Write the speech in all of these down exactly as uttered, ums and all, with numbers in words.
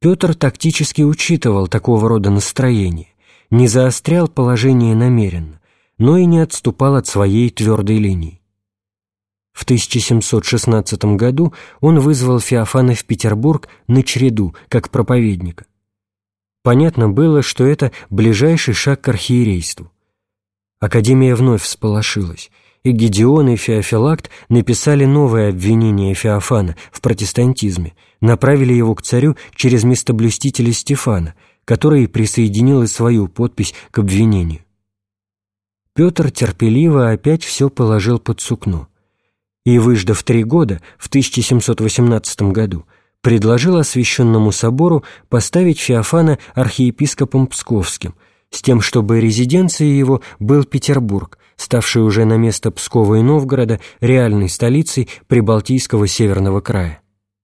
Петр тактически учитывал такого рода настроения, не заострял положение намеренно, но и не отступал от своей твердой линии. В тысяча семьсот шестнадцатом году он вызвал Феофана в Петербург на череду, как проповедника. Понятно было, что это ближайший шаг к архиерейству. Академия вновь всполошилась, и Гедеон и Феофилакт написали новое обвинение Феофана в протестантизме, направили его к царю через местоблюстителя Стефана, который присоединил и свою подпись к обвинению. Петр терпеливо опять все положил под сукно и, выждав три года, в тысяча семьсот восемнадцатом году, предложил Освященному собору поставить Феофана архиепископом Псковским, с тем, чтобы резиденцией его был Петербург, ставший уже на место Пскова и Новгорода реальной столицей Прибалтийского северного края.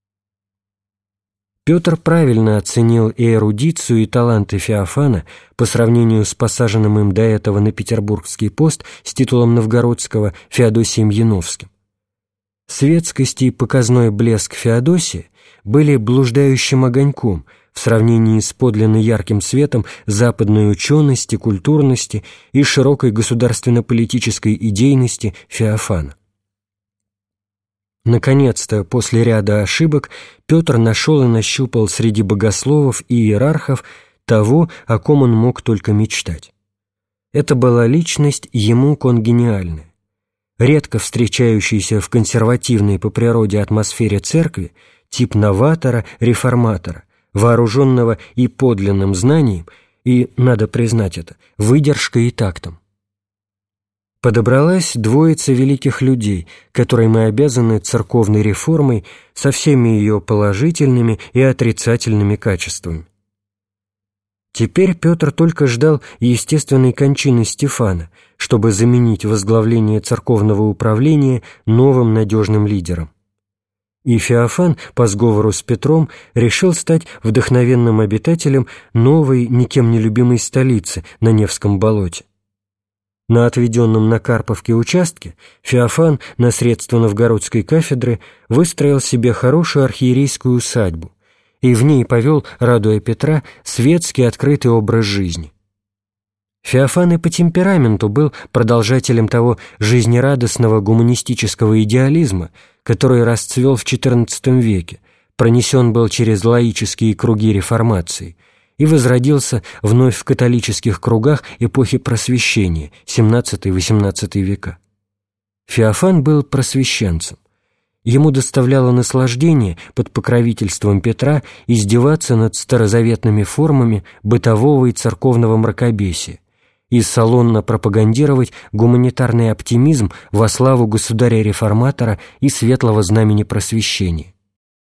Петр правильно оценил и эрудицию, и таланты Феофана по сравнению с посаженным им до этого на петербургский пост с титулом новгородского Феодосием Яновским. Светскость и показной блеск Феодосия были блуждающим огоньком в сравнении с подлинно ярким светом западной учености, культурности и широкой государственно-политической идейности Феофана. Наконец-то, после ряда ошибок, Петр нашел и нащупал среди богословов и иерархов того, о ком он мог только мечтать. Это была личность ему конгениальная. Редко встречающийся в консервативной по природе атмосфере церкви тип новатора, реформатора, вооруженного и подлинным знанием, и, надо признать это, выдержкой и тактом. Подобралась двоица великих людей, которой мы обязаны церковной реформой со всеми ее положительными и отрицательными качествами. Теперь Петр только ждал естественной кончины Стефана, чтобы заменить возглавление церковного управления новым надежным лидером. И Феофан, по сговору с Петром, решил стать вдохновенным обитателем новой, никем не любимой столицы на Невском болоте. На отведенном на Карповке участке Феофан на средства новгородской кафедры выстроил себе хорошую архиерейскую усадьбу и в ней повел, радуя Петра, светский открытый образ жизни. Феофан и по темпераменту был продолжателем того жизнерадостного гуманистического идеализма, который расцвел в четырнадцатом веке, пронесен был через лаические круги реформации и возродился вновь в католических кругах эпохи Просвещения, семнадцатый-восемнадцатый века. Феофан был просвещенцем. Ему доставляло наслаждение под покровительством Петра издеваться над старозаветными формами бытового и церковного мракобесия и салонно пропагандировать гуманитарный оптимизм во славу государя-реформатора и светлого знамени просвещения.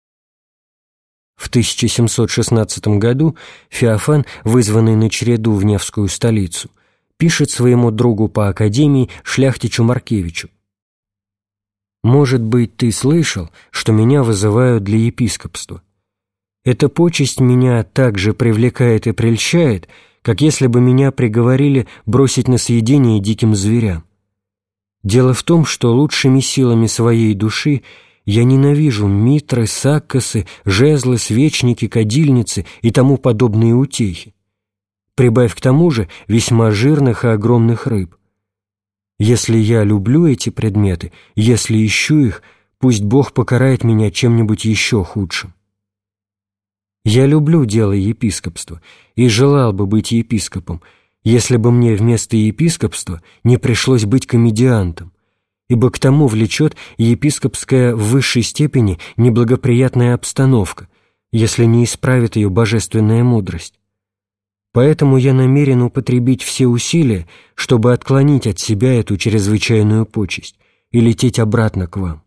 В тысяча семьсот шестнадцатом году Феофан, вызванный на череду в Невскую столицу, пишет своему другу по академии Шляхтичу Маркевичу: «Может быть, ты слышал, что меня вызывают для епископства? Эта почесть меня так же привлекает и прельщает, как если бы меня приговорили бросить на съедение диким зверям. Дело в том, что лучшими силами своей души я ненавижу митры, саккосы, жезлы, свечники, кадильницы и тому подобные утехи. Прибавь к тому же весьма жирных и огромных рыб. Если я люблю эти предметы, если ищу их, пусть Бог покарает меня чем-нибудь еще худшим. Я люблю дело епископства и желал бы быть епископом, если бы мне вместо епископства не пришлось быть комедиантом, ибо к тому влечет епископская в высшей степени неблагоприятная обстановка, если не исправит ее божественная мудрость. Поэтому я намерен употребить все усилия, чтобы отклонить от себя эту чрезвычайную почесть и лететь обратно к вам».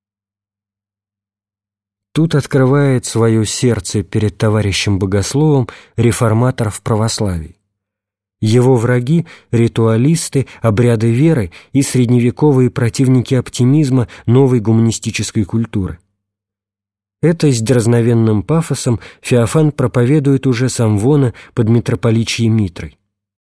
Тут открывает свое сердце перед товарищем-богословом реформатор в православии. Его враги – ритуалисты, обряды веры и средневековые противники оптимизма новой гуманистической культуры. Это с дерзновенным пафосом Феофан проповедует уже с амвона под митрополичьей митрой.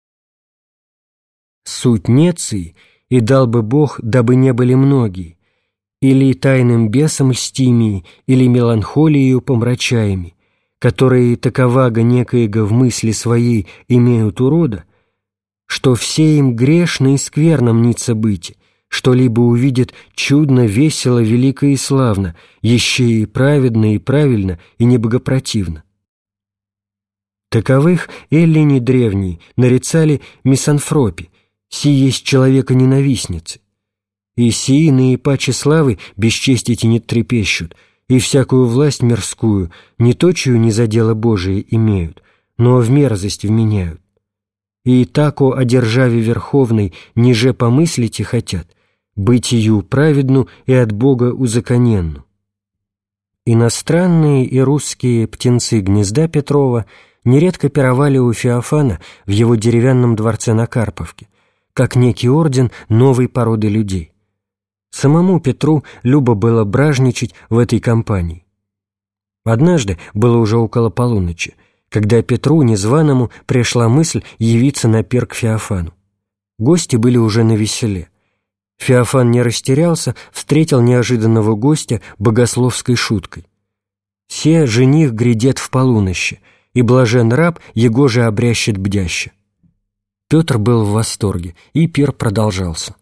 «Суть неции, и дал бы Бог, дабы не были многие, или тайным бесом льстимии, или меланхолией помрачаеми, которые таковаго некоего в мысли своей имеют урода, что все им грешно и скверно мнится быть, что-либо увидят чудно, весело, велико и славно, еще и праведно, и правильно, и небогопротивно. Таковых эллини древние нарицали мисанфропи, сии есть человека-ненавистницы, и сии наипаче славы бесчестить и не трепещут, и всякую власть мирскую не точию не за дело Божие имеют, но в мерзость вменяют. И тако о державе верховной ниже помыслите хотят, быть ее праведну и от Бога узаконенну. Иностранные и русские птенцы гнезда Петрова нередко пировали у Феофана в его деревянном дворце на Карповке, как некий орден новой породы людей. Самому Петру любо было бражничать в этой компании. Однажды, было уже около полуночи, когда Петру незваному пришла мысль явиться на пир к Феофану. Гости были уже навеселе. Феофан не растерялся, встретил неожиданного гостя богословской шуткой. «Се жених грядет в полунощи, и блажен раб его же обрящет бдяще». Петр был в восторге, и пир продолжался.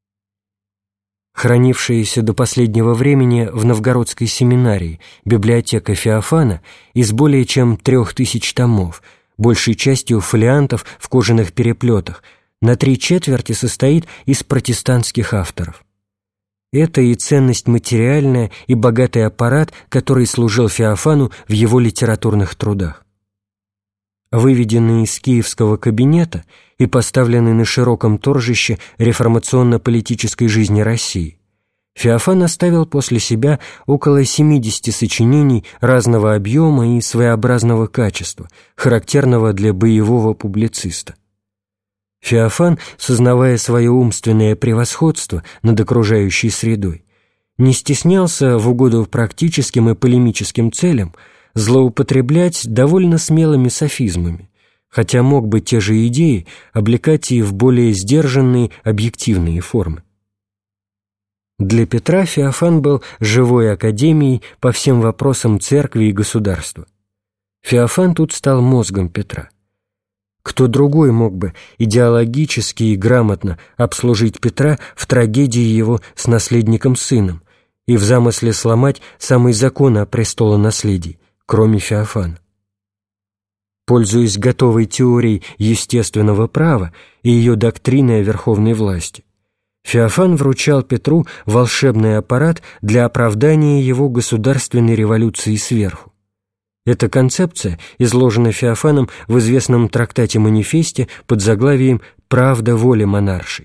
Хранившаяся до последнего времени в Новгородской семинарии библиотека Феофана из более чем трех тысяч томов, большей частью фолиантов в кожаных переплетах, на три четверти состоит из протестантских авторов. Это и ценность материальная, и богатый аппарат, который служил Феофану в его литературных трудах. Выведенный из киевского кабинета и поставленный на широком торжище реформационно-политической жизни России, Феофан оставил после себя около семидесяти сочинений разного объема и своеобразного качества, характерного для боевого публициста. Феофан, сознавая свое умственное превосходство над окружающей средой, не стеснялся в угоду практическим и полемическим целям злоупотреблять довольно смелыми софизмами, хотя мог бы те же идеи облекать и в более сдержанные объективные формы. Для Петра Феофан был живой академией по всем вопросам церкви и государства. Феофан тут стал мозгом Петра. Кто другой мог бы идеологически и грамотно обслужить Петра в трагедии его с наследником-сыном и в замысле сломать самый закон о престолонаследии, кроме Феофана? Пользуясь готовой теорией естественного права и ее доктриной о верховной власти, Феофан вручал Петру волшебный аппарат для оправдания его государственной революции сверху. Эта концепция изложена Феофаном в известном трактате-манифесте под заглавием «Правда воли монаршей».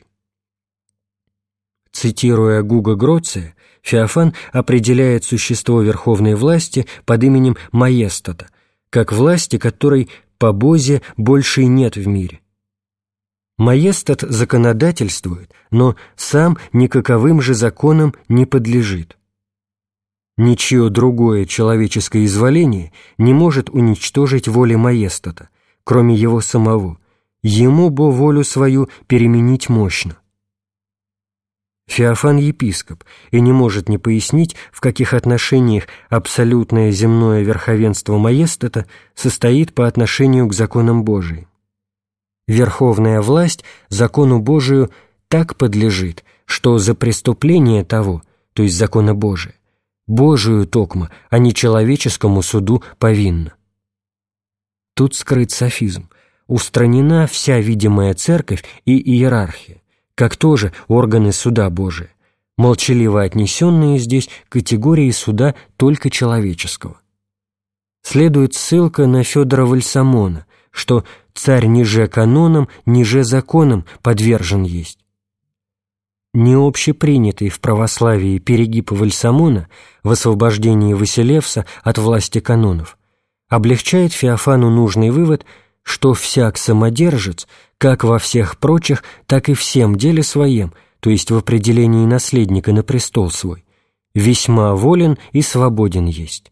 Цитируя Гуга Гроция, Феофан определяет существо верховной власти под именем маестата, как власти, которой по Бозе больше и нет в мире. Маестат законодательствует, но сам никаковым же законам не подлежит. Ничье другое человеческое изволение не может уничтожить воли маестата, кроме его самого, ему бо волю свою переменить мощно. Феофан епископ и не может не пояснить, в каких отношениях абсолютное земное верховенство маестата состоит по отношению к законам Божиим. Верховная власть закону Божию так подлежит, что за преступление того, то есть закона Божия, Божию токмо, а не человеческому суду повинна. Тут скрыт софизм. Устранена вся видимая церковь и иерархия, как тоже органы суда Божия, молчаливо отнесенные здесь к категории суда только человеческого. Следует ссылка на Федора Вальсамона, что царь ниже каноном, ниже законом подвержен есть. Необщепринятый в православии перегиб Вальсамона в освобождении Василевса от власти канонов облегчает Феофану нужный вывод, что всяк самодержец, как во всех прочих, так и всем деле своем, то есть в определении наследника на престол свой, весьма волен и свободен есть.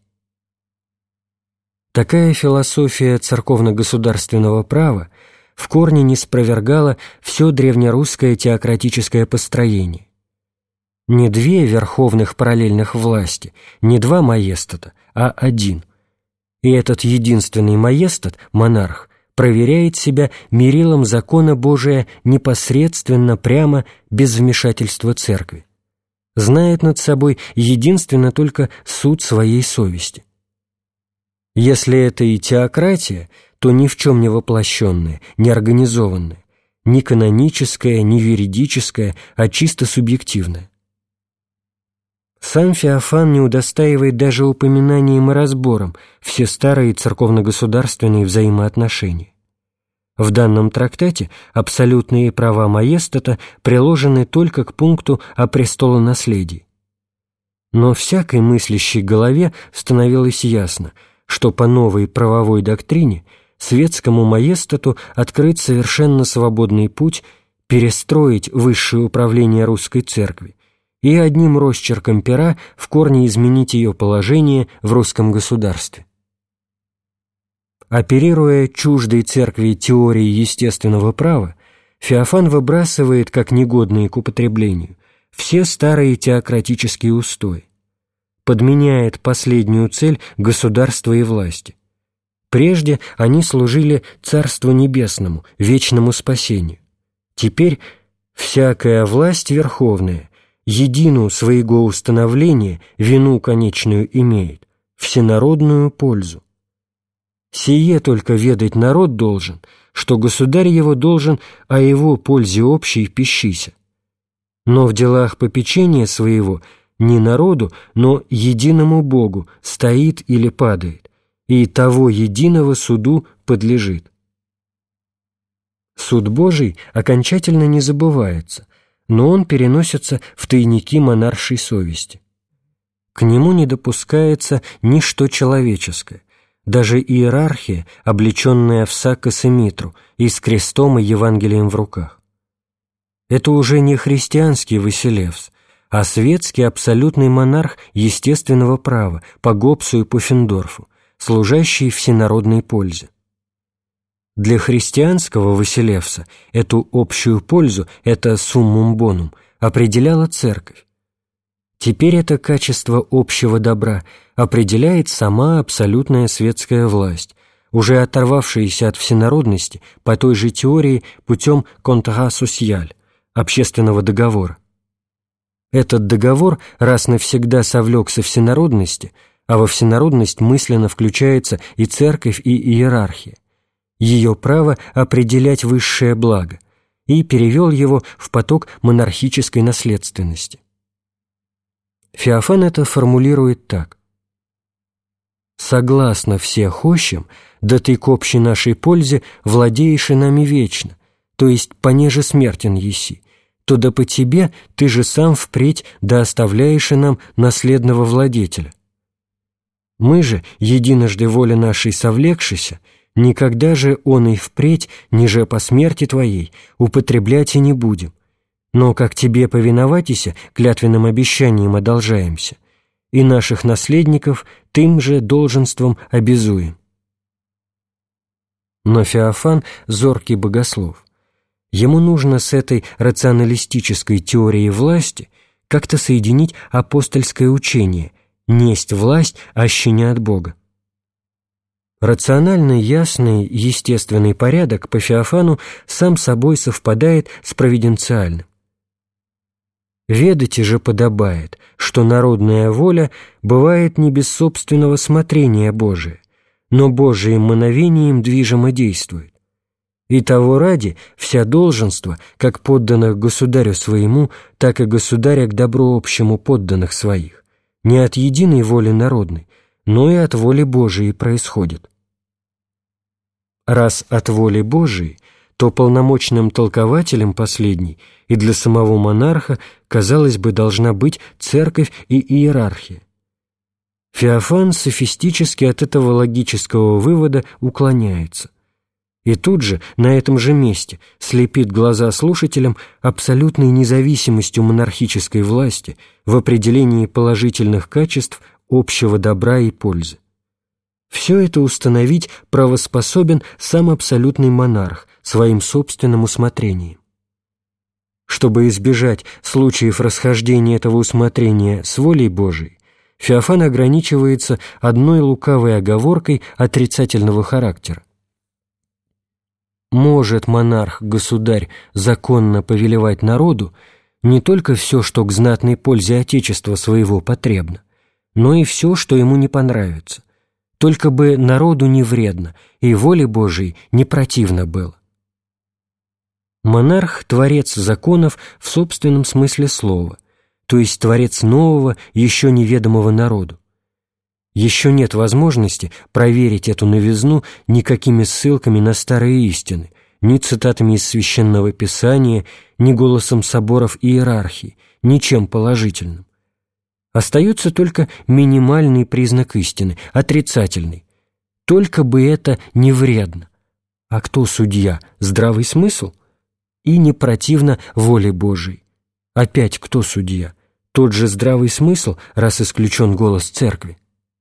Такая философия церковно-государственного права в корне не спровергала все древнерусское теократическое построение. Не две верховных параллельных власти, не два маестата, а один. И этот единственный маестат, монарх, проверяет себя мерилом закона Божия непосредственно, прямо, без вмешательства церкви. Знает над собой единственно только суд своей совести. Если это и теократия, то ни в чем не воплощенная, не организованная, не каноническая, не юридическая, а чисто субъективная. Сам Феофан не удостаивает даже упоминанием и разбором все старые церковно-государственные взаимоотношения. В данном трактате абсолютные права маестата приложены только к пункту о престолонаследии. Но всякой мыслящей голове становилось ясно, что по новой правовой доктрине светскому маестату открыт совершенно свободный путь перестроить высшее управление русской церкви и одним росчерком пера в корне изменить ее положение в русском государстве. Оперируя чуждой церкви теорией естественного права, Феофан выбрасывает, как негодные к употреблению, все старые теократические устои, подменяет последнюю цель государства и власти. Прежде они служили Царству Небесному, вечному спасению. Теперь всякая власть верховная, едину своего установления, вину конечную имеет, всенародную пользу. Сие только ведать народ должен, что государь его должен о его пользе общей пищися. Но в делах попечения своего не народу, но единому Богу стоит или падает, и того единого суду подлежит. Суд Божий окончательно не забывается, но он переносится в тайники монаршей совести. К нему не допускается ничто человеческое, даже иерархия, облеченная в саккос и митру, и с крестом и Евангелием в руках. Это уже не христианский Василевс, а светский абсолютный монарх естественного права по Гоббсу и Пуффендорфу, служащий всенародной пользе. Для христианского Василевса эту общую пользу, это суммум бонум, определяла церковь. Теперь это качество общего добра определяет сама абсолютная светская власть, уже оторвавшаяся от всенародности по той же теории путем «контра социаль» – общественного договора. Этот договор раз навсегда совлекся всенародности, а во всенародность мысленно включается и церковь, и иерархия, ее право определять высшее благо, и перевел его в поток монархической наследственности. Феофан это формулирует так: «Согласно все хощем, да ты к общей нашей пользе владеешь и нами вечно, то есть понеже смертен еси, то да по тебе ты же сам впредь да оставляешь и нам наследного владетеля. Мы же, единожды воля нашей совлекшися, никогда же он и впредь, ниже по смерти твоей, употреблять и не будем, но как тебе повиноватися, клятвенным обещаниям одолжаемся, и наших наследников тем же долженством обязуем». Но Феофан – зоркий богослов. Ему нужно с этой рационалистической теорией власти как-то соединить апостольское учение «несть власть, аще не от Бога». Рациональный, ясный, естественный порядок по Феофану сам собой совпадает с провиденциальным. Ведайте же подобает, что народная воля бывает не без собственного смотрения Божия, но Божиим мановением движимо действует. И того ради вся долженства, как подданных государю своему, так и государя к добру общему подданных своих, не от единой воли народной, но и от воли Божией происходит. Раз от воли Божией, то полномочным толкователем последней и для самого монарха, казалось бы, должна быть церковь и иерархия. Феофан софистически от этого логического вывода уклоняется. И тут же, на этом же месте, слепит глаза слушателям абсолютной независимостью монархической власти в определении положительных качеств общего добра и пользы. Все это установить правоспособен сам абсолютный монарх своим собственным усмотрением. Чтобы избежать случаев расхождения этого усмотрения с волей Божией, Феофан ограничивается одной лукавой оговоркой отрицательного характера. Может монарх-государь законно повелевать народу не только все, что к знатной пользе Отечества своего потребно, но и все, что ему не понравится, только бы народу не вредно и воле Божией не противно было. Монарх – творец законов в собственном смысле слова, то есть творец нового, еще неведомого народу. Еще нет возможности проверить эту новизну никакими ссылками на старые истины, ни цитатами из Священного Писания, ни голосом соборов иерархии, ничем положительным. Остается только минимальный признак истины, отрицательный. Только бы это не вредно. А кто судья? Здравый смысл? И не противно воле Божией. Опять кто судья? Тот же здравый смысл, раз исключен голос церкви.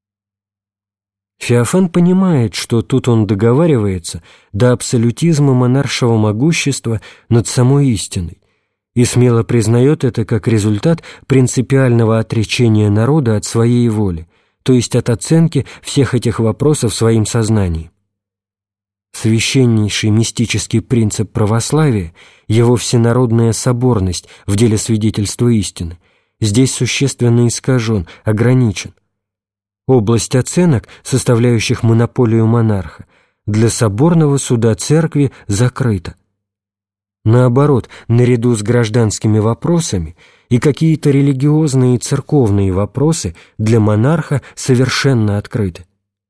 Феофан понимает, что тут он договаривается до абсолютизма монаршего могущества над самой истиной, и смело признает это как результат принципиального отречения народа от своей воли, то есть от оценки всех этих вопросов своим сознанием. Священнейший мистический принцип православия, его всенародная соборность в деле свидетельства истины, здесь существенно искажен, ограничен. Область оценок, составляющих монополию монарха, для соборного суда церкви закрыта. Наоборот, наряду с гражданскими вопросами и какие-то религиозные и церковные вопросы для монарха совершенно открыты.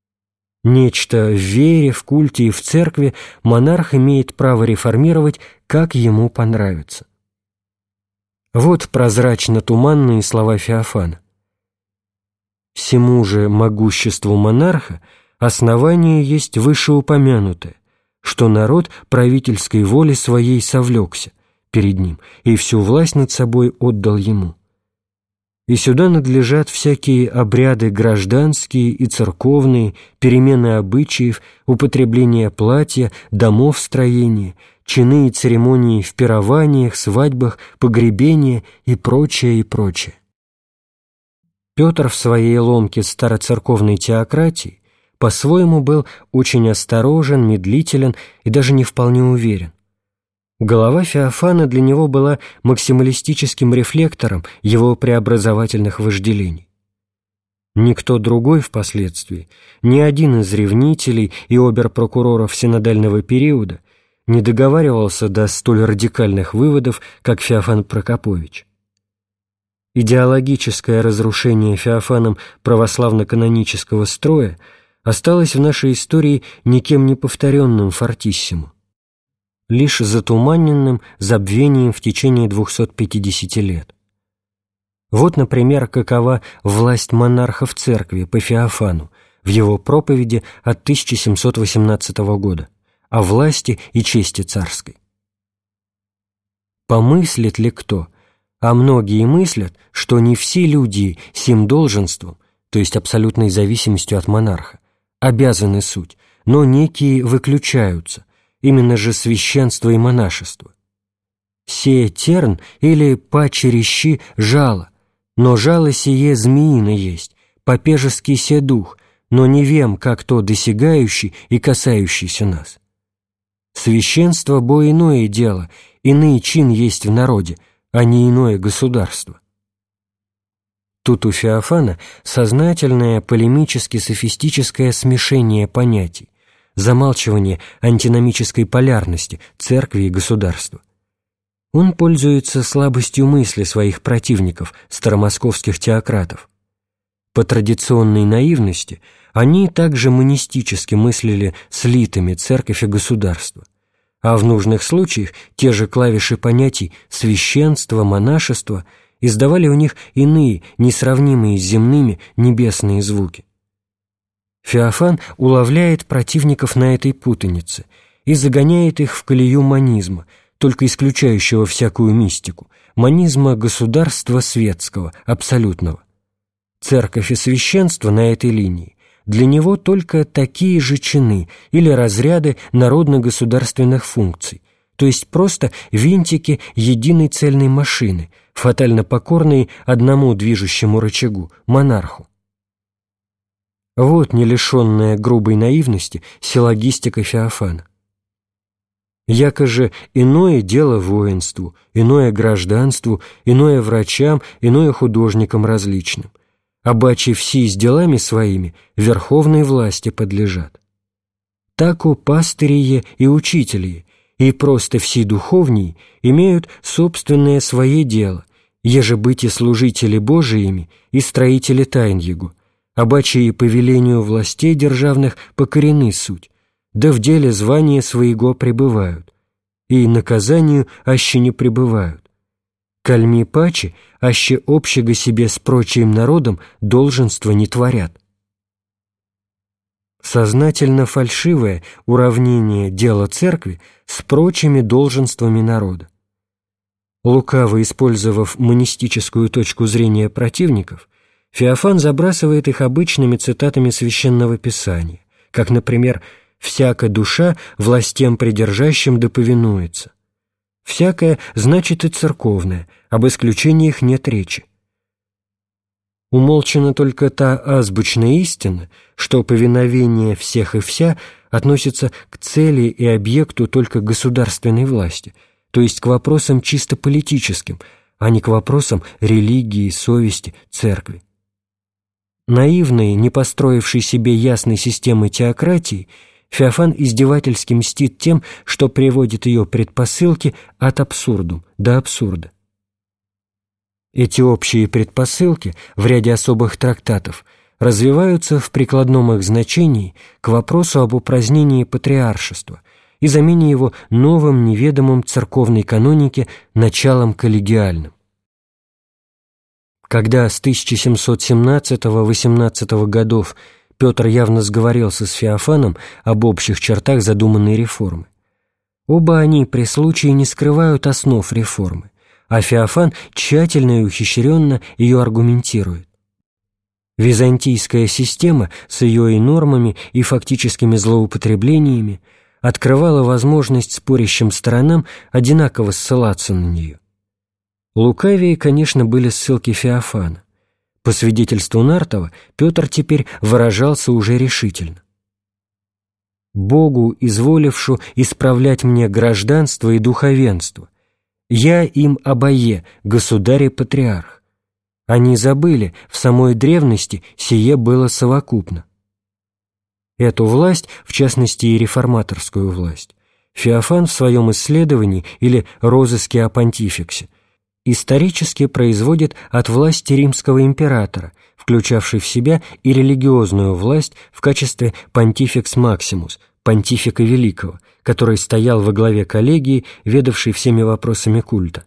Нечто в вере, в культе и в церкви монарх имеет право реформировать, как ему понравится. Вот прозрачно-туманные слова Феофана. «Всему же могуществу монарха основание есть вышеупомянутое, что народ правительской воли своей совлекся перед ним и всю власть над собой отдал ему. И сюда надлежат всякие обряды гражданские и церковные, перемены обычаев, употребление платья, домов строения, чины и церемонии в пированиях, свадьбах, погребения и прочее, и прочее». Петр в своей ломке староцерковной теократии по-своему был очень осторожен, медлителен и даже не вполне уверен. Голова Феофана для него была максималистическим рефлектором его преобразовательных вожделений. Никто другой впоследствии, ни один из ревнителей и обер-прокуроров синодального периода не договаривался до столь радикальных выводов, как Феофан Прокопович. Идеологическое разрушение Феофаном православно-канонического строя осталось в нашей истории никем не повторенным фортиссимо, лишь затуманенным забвением в течение двухсот пятидесяти лет. Вот, например, какова власть монарха в церкви по Феофану в его проповеди от тысяча семьсот восемнадцатого года о власти и чести царской. «Помыслит ли кто, а многие мыслят, что не все люди сим долженством, то есть абсолютной зависимостью от монарха, обязаны суть, но некие выключаются, именно же священство и монашество. Сие терн или пачерещи жало, но жало сие змеино есть, попежеский се дух, но не вем, как то досягающий и касающийся нас. Священство бо иное дело, иный чин есть в народе, а не иное государство». Тут у Феофана сознательное полемически-софистическое смешение понятий, замалчивание антиномической полярности церкви и государства. Он пользуется слабостью мысли своих противников, старомосковских теократов. По традиционной наивности они также монистически мыслили слитыми церковь и государство, а в нужных случаях те же клавиши понятий священство, монашество издавали у них иные, несравнимые с земными, небесные звуки. Феофан уловляет противников на этой путанице и загоняет их в колею монизма, только исключающего всякую мистику, монизма государства светского, абсолютного. Церковь и священство на этой линии для него только такие же чины или разряды народно-государственных функций, то есть просто винтики единой цельной машины, фатально покорные одному движущему рычагу – монарху. Вот не лишенная грубой наивности силлогистика Феофана. Яко же иное дело воинству, иное гражданству, иное врачам, иное художникам различным, обаче все с делами своими верховной власти подлежат. Тако пастырие и учителие, и просто все духовнии имеют собственное свое дело, еже быть и служители Божиими, и строители тайн Его, обаче и по велению властей державных покорены суть, да в деле звания своего пребывают, и наказанию аще не пребывают. Кальми паче, аще общего себе с прочим народом долженства не творят. Сознательно фальшивое уравнение дела церкви с прочими долженствами народа. Лукаво использовав монистическую точку зрения противников, Феофан забрасывает их обычными цитатами Священного Писания, как, например, «всяка душа властям придержащим да повинуется». «Всякая» значит и церковная, об исключениях нет речи. Умолчана только та азбучная истина, что повиновение всех и вся относится к цели и объекту только государственной власти, то есть к вопросам чисто политическим, а не к вопросам религии, совести, церкви. Наивный, не построивший себе ясной системы теократии, Феофан издевательски мстит тем, что приводит ее предпосылки от абсурдум до абсурда. Эти общие предпосылки в ряде особых трактатов развиваются в прикладном их значении к вопросу об упразднении патриаршества и замене его новым неведомым церковной канонике началом коллегиальным. Когда с тысяча семьсот семнадцатого — восемнадцатого годов Петр явно сговорился с Феофаном об общих чертах задуманной реформы, оба они при случае не скрывают основ реформы, а Феофан тщательно и ухищренно ее аргументирует. Византийская система с ее и нормами, и фактическими злоупотреблениями открывала возможность спорящим сторонам одинаково ссылаться на нее. Лукавее, конечно, были ссылки Феофана. По свидетельству Нартова, Петр теперь выражался уже решительно. «Богу, изволившу исправлять мне гражданство и духовенство, я им обое, государь и патриарх. Они забыли, в самой древности сие было совокупно». Эту власть, в частности и реформаторскую власть, Феофан в своем исследовании или розыске о понтификсе исторически производит от власти римского императора, включавшей в себя и религиозную власть в качестве понтификс максимус, понтифика великого, который стоял во главе коллегии, ведавшей всеми вопросами культа.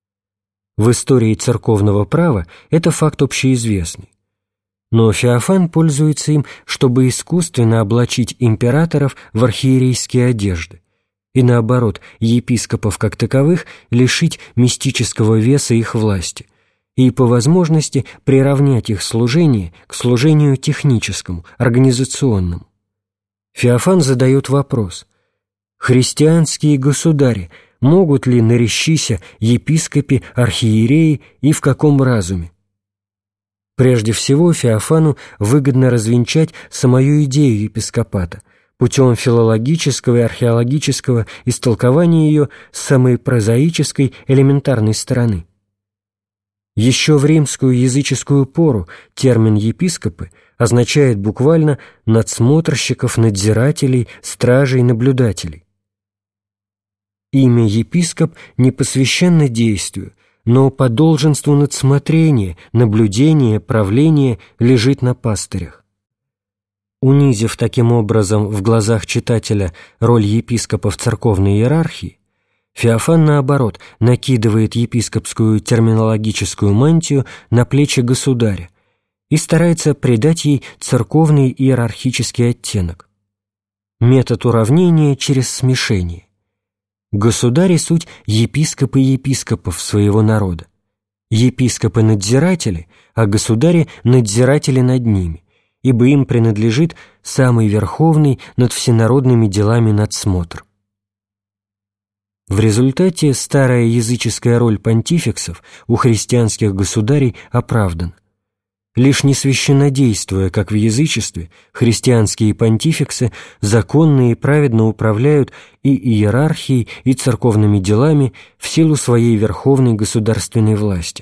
В истории церковного права это факт общеизвестный. Но Феофан пользуется им, чтобы искусственно облачить императоров в архиерейские одежды, и наоборот, епископов как таковых лишить мистического веса их власти и, по возможности, приравнять их служение к служению техническому, организационному. Феофан задает вопрос: «Христианские государи могут ли нарещися епископи, архиереи и в каком разуме?» Прежде всего, Феофану выгодно развенчать самую идею епископата путем филологического и археологического истолкования ее с самой прозаической, элементарной стороны. Еще в римскую языческую пору термин «епископы» означает буквально надсмотрщиков, надзирателей, стражей, наблюдателей. Имя епископ не посвященно действию, но по долженству надсмотрения, наблюдения, правления лежит на пастырях. Унизив таким образом в глазах читателя роль епископа в церковной иерархии, Феофан, наоборот, накидывает епископскую терминологическую мантию на плечи государя и старается придать ей церковный иерархический оттенок. Метод уравнения через смешение. Государи — суть епископы епископов своего народа, епископы — надзиратели, а государи — надзиратели над ними, ибо им принадлежит самый верховный над всенародными делами надсмотр. В результате старая языческая роль понтификсов у христианских государей оправдана. лишь не священнодействуя, как в язычестве, христианские понтификсы законно и праведно управляют и иерархией, и церковными делами в силу своей верховной государственной власти.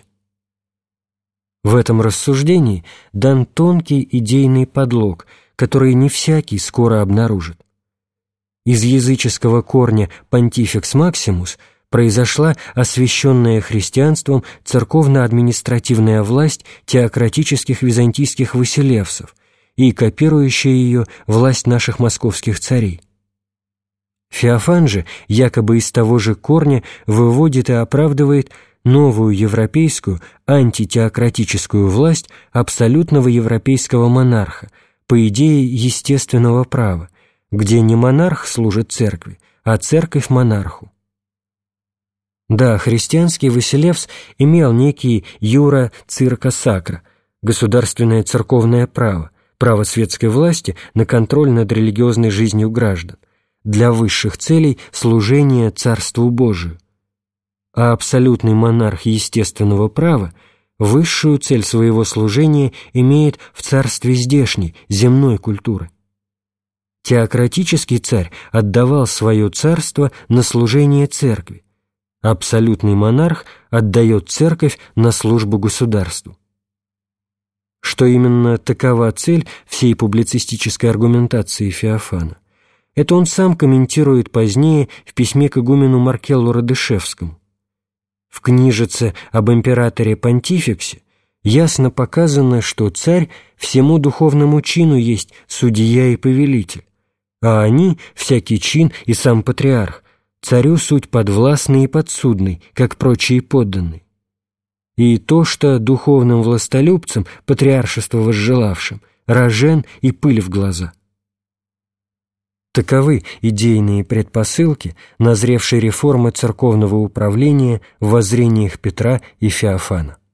В этом рассуждении дан тонкий идейный подлог, который не всякий скоро обнаружит. Из языческого корня «понтификс максимус» произошла освященная христианством церковно-административная власть теократических византийских василевсов и копирующая ее власть наших московских царей. Феофан же, якобы из того же корня, выводит и оправдывает новую европейскую антитеократическую власть абсолютного европейского монарха по идее естественного права, где не монарх служит церкви, а церковь монарху. Да, христианский Василевс имел некий юра цирка сакра, государственное церковное право, право светской власти на контроль над религиозной жизнью граждан, для высших целей служения Царству Божию. А абсолютный монарх естественного права высшую цель своего служения имеет в царстве здешней, земной культуры. Теократический царь отдавал свое царство на служение церкви, абсолютный монарх отдает церковь на службу государству. Что именно такова цель всей публицистической аргументации Феофана, это он сам комментирует позднее в письме к игумену Маркеллу Радышевскому. В книжице об императоре-понтификсе ясно показано, что царь всему духовному чину есть судья и повелитель, а они, всякий чин и сам патриарх, царю суть подвластный и подсудный, как прочие подданные. И то, что духовным властолюбцам, патриаршество возжелавшим, рожен и пыль в глаза. Таковы идейные предпосылки назревшей реформы церковного управления в воззрениях Петра и Феофана.